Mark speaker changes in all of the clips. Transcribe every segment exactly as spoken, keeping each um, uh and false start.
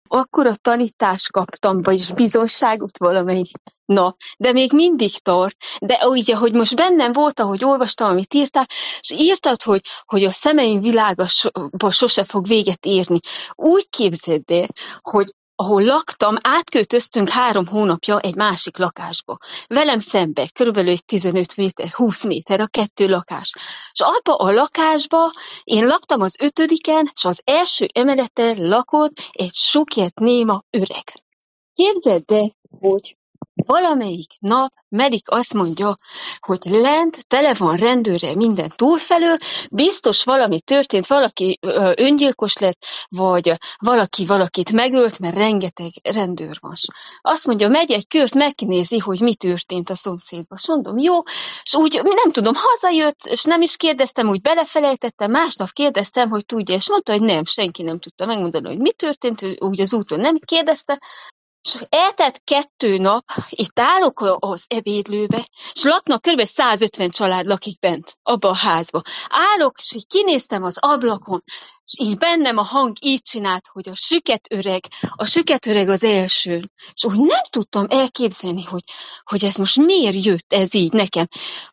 Speaker 1: Akkora tanítást kaptam, vagyis bizonyságot valamelyik nap, de még mindig tart. De úgy, ahogy most bennem volt, ahogy olvastam, amit írtál, és írtad, hogy, hogy a szemeim világa so, sose fog véget érni. Úgy képzeld el, hogy ahol laktam, átköltöztünk három hónapja egy másik lakásba. Velem szembe, körülbelül egy tizenöt méter, húsz méter a kettő lakás. És abba a lakásba én laktam az ötödiken, és az első emeleten lakott egy sukjet néma öreg. Képzeld el, hogy valamelyik nap Melik azt mondja, hogy lent tele van rendőrrel minden túlfelől, biztos valami történt, valaki ö, öngyilkos lett, vagy valaki valakit megölt, mert rengeteg rendőr van. Azt mondja, megy egy kört, megnézi, hogy mi történt a szomszédban. És mondom, jó, és úgy nem tudom, hazajött, és nem is kérdeztem, úgy belefelejtettem, másnap kérdeztem, hogy tudja, és mondta, hogy nem, senki nem tudta megmondani, hogy mi történt, úgy az úton nem kérdezte. És eltelt kettő nap, itt állok az ebédlőbe, és laknak, kb. százötven család lakik bent, abba a házba. Állok, és így kinéztem az ablakon, és így bennem a hang így csinált, hogy a süket öreg, a süket öreg az első. És úgy nem tudtam elképzelni, hogy, hogy ez most miért jött ez így nekem.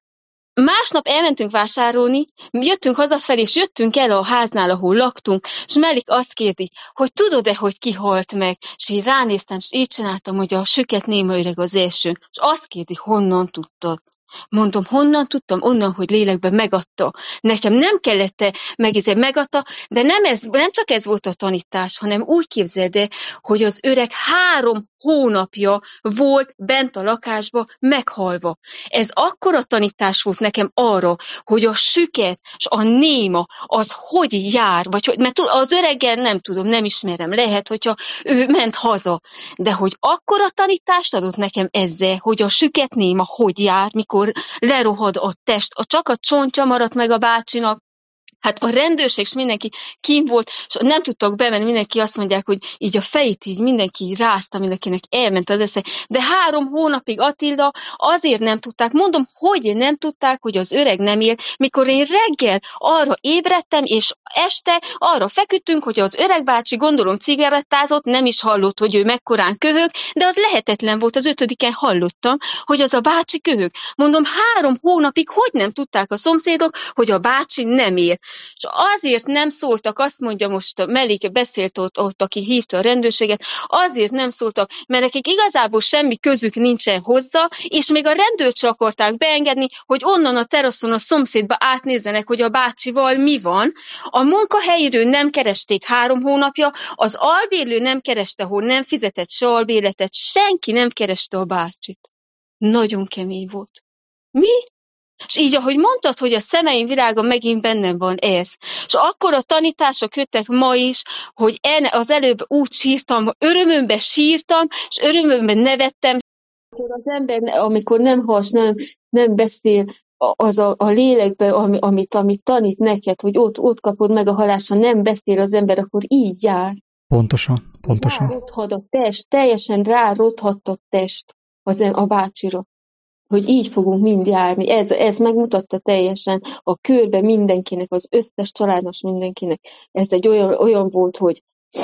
Speaker 1: Másnap elmentünk vásárolni, jöttünk hazafelé, és jöttünk el a háznál, ahol laktunk, és Melik azt kérdi, hogy tudod-e, hogy ki halt meg? És én ránéztem, és így csináltam, hogy a süket néma öreg az első. És azt kérdi, honnan tudtad? Mondom, honnan tudtam? Onnan, hogy lélekben megadta. Nekem nem kellett megizé, megadta, de nem, ez, nem csak ez volt a tanítás, hanem úgy képzeld el, hogy az öreg három hónapja volt bent a lakásba meghalva. Ez akkora tanítás volt nekem arra, hogy a süket és a néma az hogy jár, vagy hogy, mert az öreggel nem tudom, nem ismerem, lehet, hogyha ő ment haza, de hogy akkora tanítást adott nekem ezzel, hogy a süket néma hogy jár, mikor lerohad a test, a csak a csontja maradt meg a bácsinak. Hát a rendőrség és mindenki kín volt, és nem tudtak bemenni, mindenki azt mondják, hogy így a fejét így mindenki rázta, mindenkinek elment az esze. De három hónapig Attila azért nem tudták, mondom, hogy nem tudták, hogy az öreg nem él, mikor én reggel arra ébredtem, és este arra feküdtünk, hogy az öreg bácsi, gondolom cigarettázott, nem is hallott, hogy ő mekkorán köhög, de az lehetetlen volt, az ötödiken hallottam, hogy az a bácsi köhög. Mondom, három hónapig hogy nem tudták a szomszédok, hogy a bácsi nem él. És azért nem szóltak, azt mondja most, Melik beszélt ott, ott, aki hívta a rendőrséget, azért nem szóltak, mert nekik igazából semmi közük nincsen hozzá, és még a rendőrt se akarták beengedni, hogy onnan a teraszon a szomszédba átnézzenek, hogy a bácsival mi van. A munkahelyről nem keresték három hónapja, az albérlő nem kereste, hol nem fizetett se albérletet, senki nem kereste a bácsit. Nagyon kemény volt. Mi? És így, ahogy mondtad, hogy a szemeim világa megint bennem van ez. És akkor a tanítások jöttek ma is, hogy en, az előbb úgy sírtam, örömömben sírtam, és örömömben nevettem. Amikor az ember, amikor nem has, nem, nem beszél, az a, a lélekben, ami, amit, amit tanít neked, hogy ott, ott kapod meg a halást, ha nem beszél az ember, akkor így jár.
Speaker 2: Pontosan, pontosan.
Speaker 1: Rárothad a test, teljesen rárothad a test az, a bácsira. Hogy így fogunk mind járni. Ez, ez megmutatta teljesen a körbe mindenkinek, az összes családnos mindenkinek. Ez egy olyan, olyan volt, hogy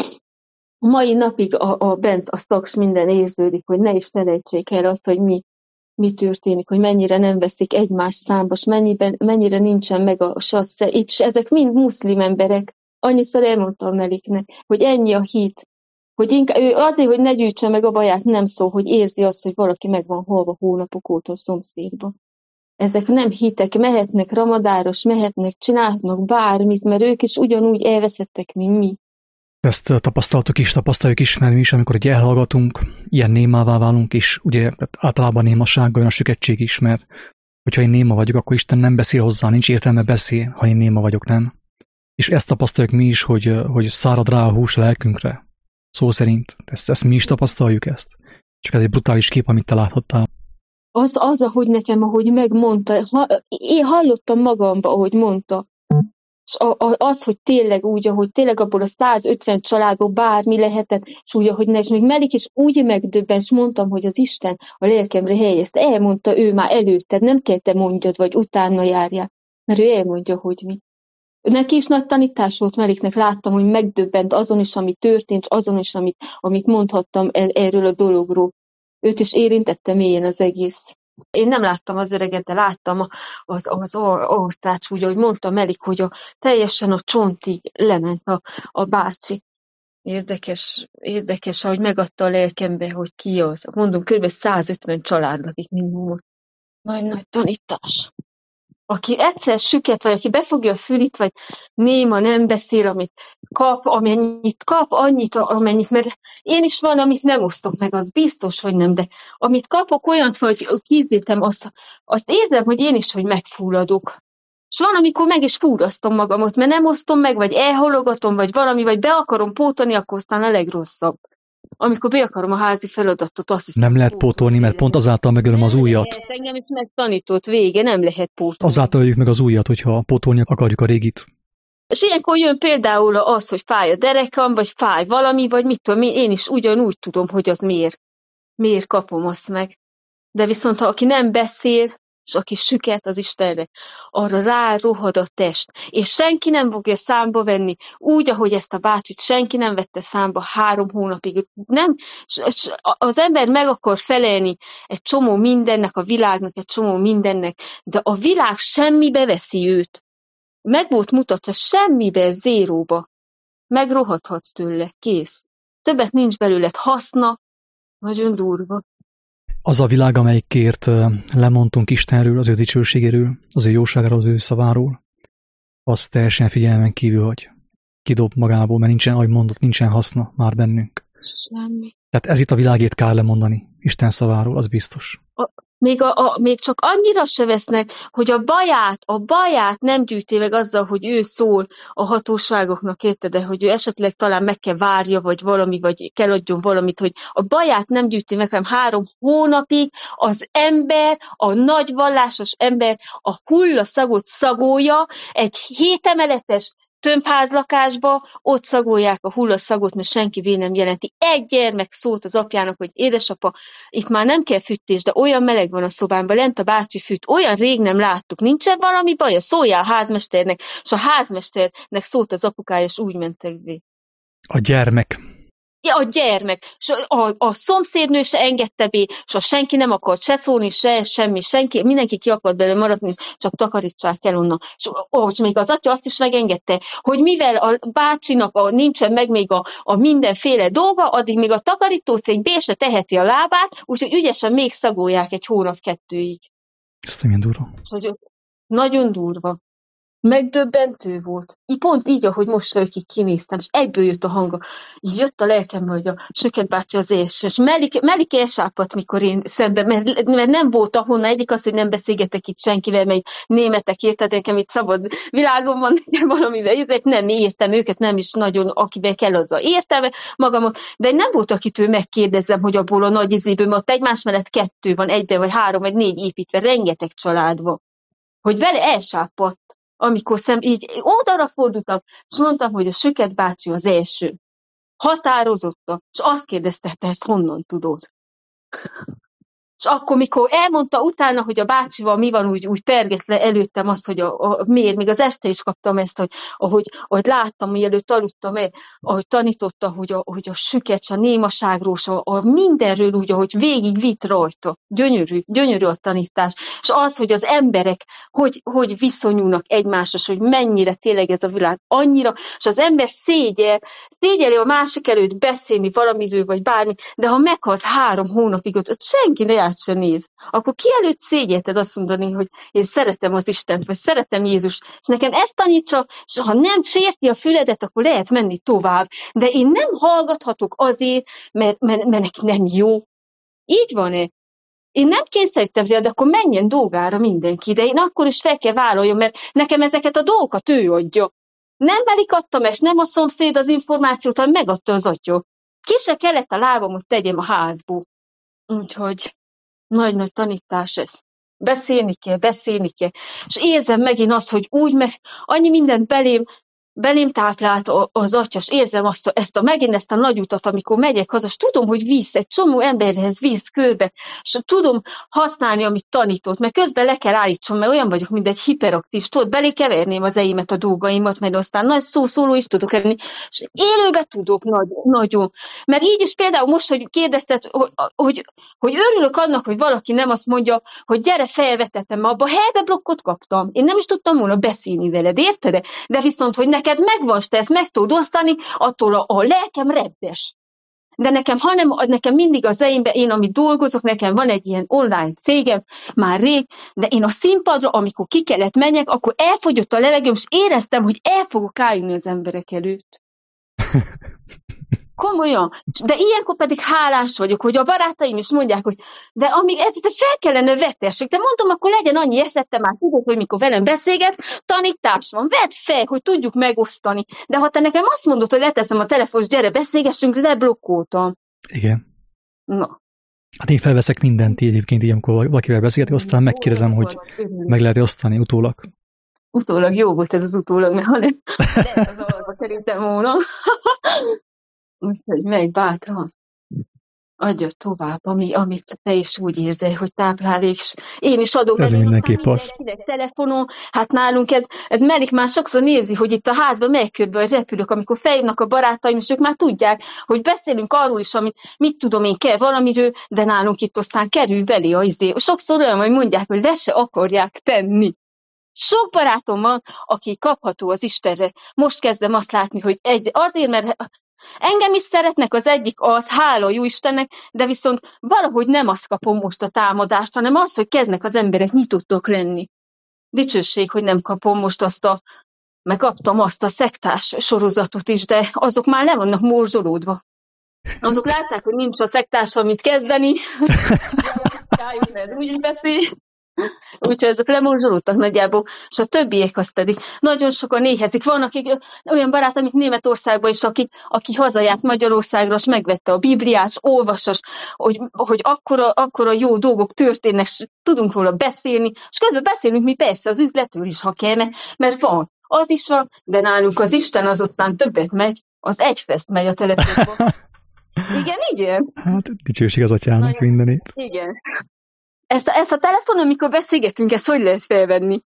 Speaker 1: mai napig a, a bent a szaks minden érződik, hogy ne is felejtsék el azt, hogy mi, mi történik, hogy mennyire nem veszik egymás számba, és mennyiben, mennyire nincsen meg a sassze. Itt ezek mind muszlim emberek. Annyiszor elmondtam Meliknek, hogy ennyi a hit. Hogy inkább, ő azért, hogy ne gyűjtse meg a baját, nem szól, hogy érzi azt, hogy valaki meg van halva hónapok óta a szomszédba. Ezek nem hitek, mehetnek ramadáros, mehetnek, csinálhatnak bármit, mert ők is ugyanúgy elveszettek, mint mi.
Speaker 2: Ezt tapasztaltuk is, tapasztaljuk is, mert mi is, amikor ugye elhallgatunk, ilyen némává válunk, és ugye általában némaság olyan a süketség is, mert hogyha én néma vagyok, akkor Isten nem beszél hozzá, nincs értelme beszél, ha én néma vagyok, nem. És ezt tapasztaljuk mi is, hogy, hogy szárad rá a hús a lelkünkre. Szó szerint. Ezt, ezt mi is tapasztaljuk ezt. Csak ez egy brutális kép, amit te láthattál.
Speaker 1: Az, az, ahogy nekem, ahogy megmondta, ha, én hallottam magamba, ahogy mondta. És az, hogy tényleg úgy, ahogy tényleg abból a százötven családból bármi lehetett, és úgy, ahogy ne, és még Melik is úgy megdöbben, és mondtam, hogy az Isten a lelkemre helyezte. Elmondta ő már előtted, nem kell te mondjad, vagy utána járjál, mert ő elmondja, hogy mi. Neki is nagy tanítás volt, Meliknek láttam, hogy megdöbbent azon is, ami történt, azon is, amit, amit mondhattam el, erről a dologról. Őt is érintette mélyen az egész. Én nem láttam az öreget, de láttam az, az orcács, úgy, ahogy mondta Melik, hogy a, teljesen a csontig lement a, a bácsi. Érdekes, érdekes, ahogy megadta a lelkembe, hogy ki az. Mondom, kb. százötven család lakik minimum. Nagy-nagy tanítás. Aki egyszer süket, vagy aki befogja a fülit, vagy néma, nem beszél, amit kap, amennyit kap, annyit, amennyit, mert én is van, amit nem osztok meg, az biztos, hogy nem, de amit kapok, olyant, hogy kézzétem, azt, azt érzem, hogy én is, hogy megfulladok. És van, amikor meg is fúrasztom magamot, mert nem osztom meg, vagy elhalogatom, vagy valami, vagy be akarom pótolni, akkor aztán a legrosszabb. Amikor be akarom a házi feladatot, azt hiszem,
Speaker 2: nem lehet pótolni, mert pont azáltal megölöm az újat.
Speaker 1: Lehet, engem is megtanított vége, nem lehet pótolni.
Speaker 2: Azáltal öljük meg az újat, hogyha pótolni akarjuk a régit.
Speaker 1: És ilyenkor jön például az, hogy fáj a derekam, vagy fáj valami, vagy mit tudom, én is ugyanúgy tudom, hogy az miért. Miért kapom azt meg. De viszont, ha aki nem beszél, és aki süket az Istenre, arra rárohad a test. És senki nem fogja számba venni, úgy, ahogy ezt a bácsit senki nem vette számba három hónapig. Nem, az ember meg akar felelni egy csomó mindennek, a világnak, egy csomó mindennek, de a világ semmibe veszi őt. Meg volt mutatva semmibe, zéróba. Megrohadhatsz tőle, kész. Többet nincs belőled haszna, nagyon durva.
Speaker 2: Az a világ, amelyikért lemondtunk Istenről, az ő dicsőségéről, az ő jóságáról, az ő szaváról, az teljesen figyelmen kívül hagy. Kidob magából, mert nincsen, ahogy mondott, nincsen haszna már bennünk.
Speaker 1: Semmi.
Speaker 2: Tehát ez itt a világét kár lemondani Isten szaváról, az biztos.
Speaker 1: A, még, a, a, még csak annyira se vesznek, hogy a baját, a baját nem gyűjti meg azzal, hogy ő szól a hatóságoknak, érted, de hogy ő esetleg talán meg kell várja, vagy valami, vagy kell adjon valamit, hogy a baját nem gyűjti meg, hanem három hónapig az ember, a nagy vallásos ember a hullaszagot szagolja, egy hétemeletes tömbházlakásba, ott szagolják a hullaszagot, mert senkivé nem jelenti. Egy gyermek szólt az apjának, hogy édesapa, itt már nem kell fűtés, de olyan meleg van a szobámban, lent a bácsi fűt, olyan rég nem láttuk, nincsen valami baja, szóljál a házmesternek, és a házmesternek szólt az apukája, és úgy mentek vé.
Speaker 2: A gyermek.
Speaker 1: Ja, a gyermek, és a, a szomszédnő se engedte be, és a senki nem akart se szólni, se semmi, senki, mindenki ki akart belőle maradni, csak takarítsák el onnan. És, ó, és még az atya azt is megengedte, hogy mivel a bácsinak a, nincsen meg még a, a mindenféle dolga, addig még a takarítócég be se teheti a lábát, úgyhogy ügyesen még szagolják egy hónap-kettőig.
Speaker 2: Ez nem durva.
Speaker 1: Hogy nagyon durva. Megdöbbentő volt. Így pont így, ahogy most vagyok, így kinéztem, és egyből jött a hanga. Így jött a lelkembe, hogy a Söket bácsi az első. És Melik, Melik elsápadt, mikor én szemben, mert, mert nem volt ahonnan. Egyik az, hogy nem beszélgetek itt senkivel, mert németek érted, nekem itt szabad világom van, nekem valamivel, ezért nem értem őket, nem is nagyon, akivel kell azzal értem magamot, de nem volt, akit ő megkérdezem, hogy abból a nagy izéből, ott egymás mellett kettő van, egyben vagy három, vagy négy építve, rengeteg család van. Hogy vele elsápadt. Amikor szem, így oldalra fordultam, és mondtam, hogy a Söket bácsi az első. Határozottan. És azt kérdezte, te ezt honnan tudod? És akkor, mikor elmondta utána, hogy a bácsival mi van, úgy, úgy pergett le előttem azt, hogy a, a, miért, még az este is kaptam ezt, hogy ahogy, ahogy láttam, mielőtt aludtam el, ahogy tanította, hogy a, hogy a sükecs, a némaságról, a, a mindenről úgy, ahogy végig vitt rajta. Gyönyörű, gyönyörű a tanítás. És az, hogy az emberek hogy, hogy viszonyulnak egymáshoz, hogy mennyire tényleg ez a világ annyira, és az ember szégyel, szégyeli a másik előtt beszélni valamiről, vagy bármi, de ha meghalsz három hónapig, ott, ott senki ne se néz, akkor ki előtt szégyelted azt mondani, hogy én szeretem az Istent, vagy szeretem Jézus, és nekem ezt tanítsa, és ha nem sérti a füledet, akkor lehet menni tovább. De én nem hallgathatok azért, mert, mert, mert neki nem jó. Így van-e? Én nem kényszerítem, de akkor menjen dolgára mindenki, de én akkor is fel kell vállaljam, mert nekem ezeket a dolgokat ő adja. Nem Melik adtam, és nem a szomszéd az információt, hanem megadta az atya. Ki se kellett a lábamot tegyem a házból. Úgyhogy nagy-nagy tanítás ez. Beszélni kell, beszélni kell. És érzem megint azt, hogy úgy meg annyi mindent belém belém táplált az atya, és érzem azt, ezt a, megint ezt a nagy utat, amikor megyek haza, és tudom, hogy visz, egy csomó emberhez visz körbe, és tudom használni, amit tanított, mert közben le kell állítsom, mert olyan vagyok, mint egy hiperaktív, tudod, belé keverném az eimet, a dolgaimat, mert aztán nagy szószóló is tudok lenni, és élőbe tudok nagyon, nagyon. Mert így is például most, hogy kérdezted, hogy, hogy, hogy örülök annak, hogy valaki nem azt mondja, hogy gyere, felvetettem, abba helybe blokkot kaptam. Én nem is tudtam volna beszélni veled, érted? De viszont, hogy neked megvan, te ezt meg tudod osztani, attól a, a lelkem reddes. De nekem, hanem, nekem mindig az eimben, én amit dolgozok, nekem van egy ilyen online cégem, már rég, de én a színpadra, amikor ki kellett menjek, akkor elfogyott a levegőm, és éreztem, hogy el fogok állni az emberek előtt. Komolyan. De ilyenkor pedig hálás vagyok, hogy a barátaim is mondják, hogy de amíg ezt fel kellene vetessük, de mondom, akkor legyen annyi eszettem már, tudod, hogy mikor velem beszélget, tanítás van, vedd fel, hogy tudjuk megosztani. De ha te nekem azt mondod, hogy leteszem a telefont, gyere, beszélgessünk, leblokkoltam.
Speaker 2: Igen.
Speaker 1: Na.
Speaker 2: Hát én felveszek mindent egyébként, így, amikor valakivel beszélgetek, aztán megkérdezem, hogy meg lehet osztani utólag.
Speaker 1: Utólag jó volt ez az utólag, mert ha nem, lehet az alba kerültem volna. Úgyhogy megy bátran. Adja tovább, ami, amit te is úgy érzel, hogy táplálék. Én is adom
Speaker 2: ez mindenképp az.
Speaker 1: Telefonon, hát nálunk ez, ez Merik már sokszor nézi, hogy itt a házban melyik körben repülök, amikor feljönnek a barátaim, és ők már tudják, hogy beszélünk arról is, amit mit tudom én kell valamiről, de nálunk itt aztán kerül belé a izé. Sokszor olyan, hogy mondják, hogy le se akarják tenni. Sok barátom van, aki kapható az Istenre. Most kezdem azt látni, hogy egy, azért, mert engem is szeretnek, az egyik az, hála jó Istennek, de viszont valahogy nem azt kapom most a támadást, hanem az, hogy kezdnek az emberek nyitottak lenni. Dicsőség, hogy nem kapom most azt a, meg kaptam azt a szektás sorozatot is, de azok már le vannak morzsolódva. Azok látták, hogy nincs a szektással mit kezdeni, úgy is beszél. Úgyhogy azok lemorzsolódtak nagyjából, és a többiek az pedig nagyon sokan éhezik. Van, akik, olyan barát, amik Németországban is, aki, aki hazajárt Magyarországra, és megvette a Bibliát, és olvassa, hogy, hogy akkora, akkora jó dolgok történnek, és tudunk róla beszélni, és közben beszélünk mi persze az üzletről is, ha kellene, mert van, az is van, de nálunk az Isten az aztán többet megy, az egyfest megy a telefonban. Igen, igen.
Speaker 2: Hát dicsőség az atyának nagyon, mindenét.
Speaker 1: Igen. Ezt a, ezt a telefonon, amikor beszélgetünk, ezt hogy lehet felvenni?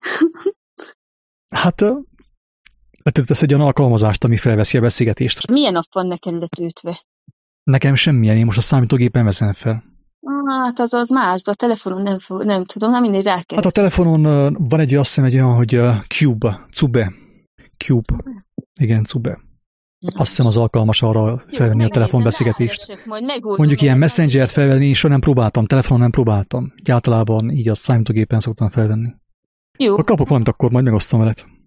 Speaker 2: Hát letöltesz egy olyan alkalmazást, ami felveszi a beszélgetést.
Speaker 1: Milyen nap van neked letöltve?
Speaker 2: Nekem semmilyen, én most a számítógépen veszem fel.
Speaker 1: Hát az az más, de a telefonon nem, nem tudom, nem mindig rá kell.
Speaker 2: Hát a telefonon van egy, azt hiszem, egy olyan, hogy Cube, Cube, Cube, igen, Cube. Azt hiszem az alkalmas arra felvenni a telefonbeszélgetést. Mondjuk ilyen Messengert felvenni, és soha nem próbáltam, telefonon nem próbáltam. Általában így a számítógépen szoktam felvenni. Jó. Ha kapok valamit, akkor majd megosztom veled.